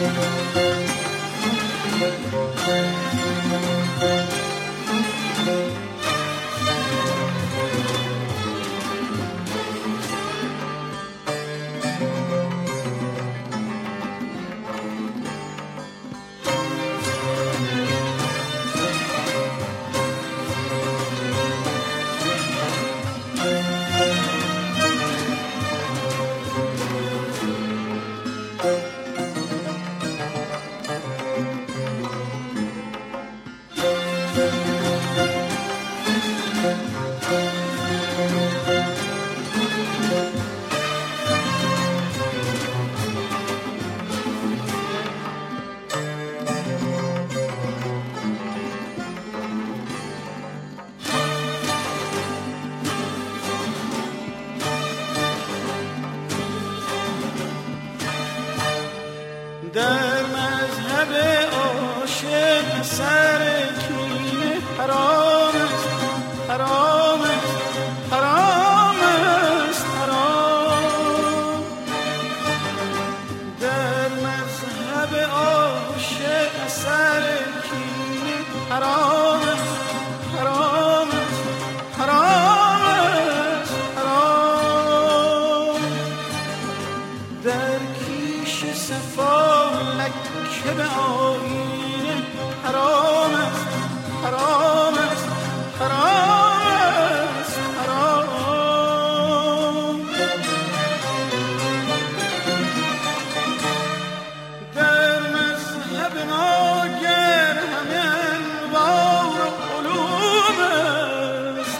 در مذهب عاشق سر کینه حرام است، حرام است، حرام است، حرام. در مذهب عاشق سر کینه حرام است، حرام است، حرام است، حرام. در کیش صفا که به آیینه حرام است، حرام است، حرام است، حرام. در مذهب ما گر همه انوار و علوم است،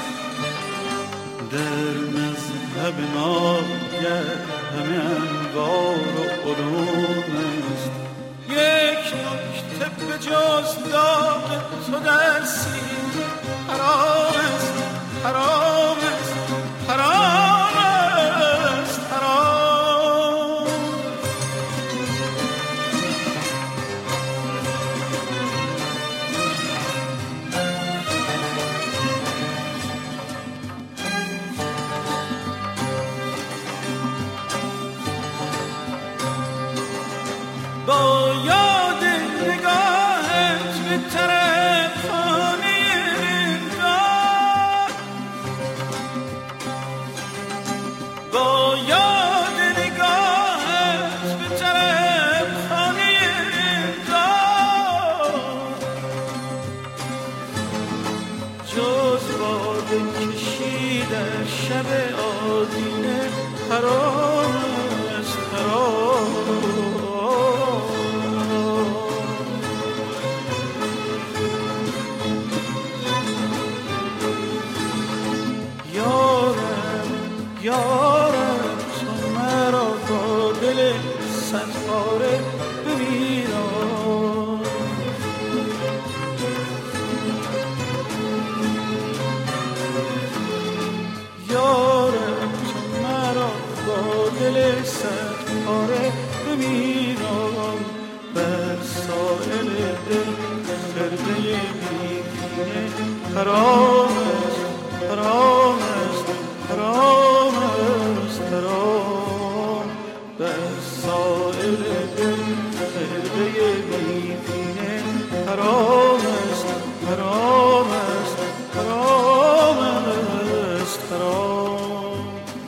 در مذهب ما گر همه انوار و علوم است. یک نکته به جز داغ تو در سینه حرام است، حرام است، حرام است، حرام. با یاد نگاهت به طرف خانه رندان، با یاد نگاهت به طرف خانه رندان، جز باده کشیدن شب آدینه حرام است، حرام. یارم تو مرا با دل صد پاره بمیران، یارم تو مرا با دل صد پاره بمیران. بر سائل دل خرده بیفینه حرام است، حرام است، حرام است، حرام. بر سائل دل خرده بیفینه حرام است، حرام است، حرام است، حرام.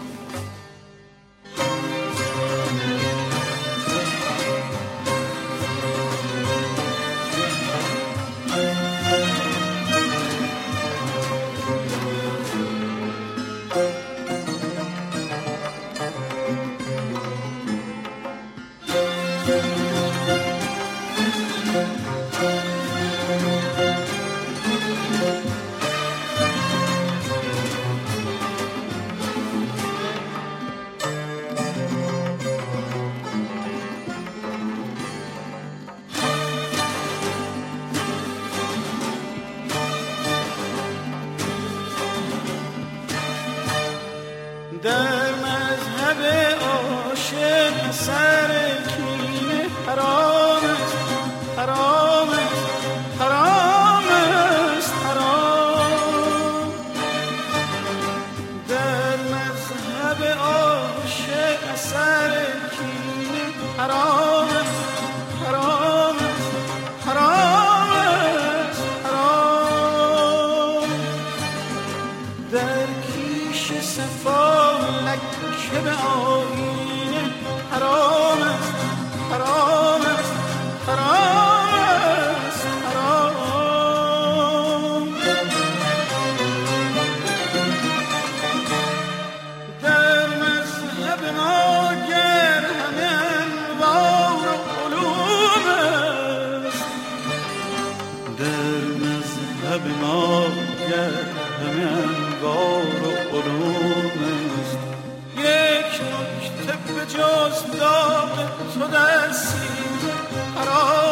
در مذهب عاشق سر کینه حرام است، حرام است، حرام است، حرام. در مذهب عاشق سر کینه حرام است، حرام نگار و علوم است. یک نکته به جز داغ تو در سینه قرار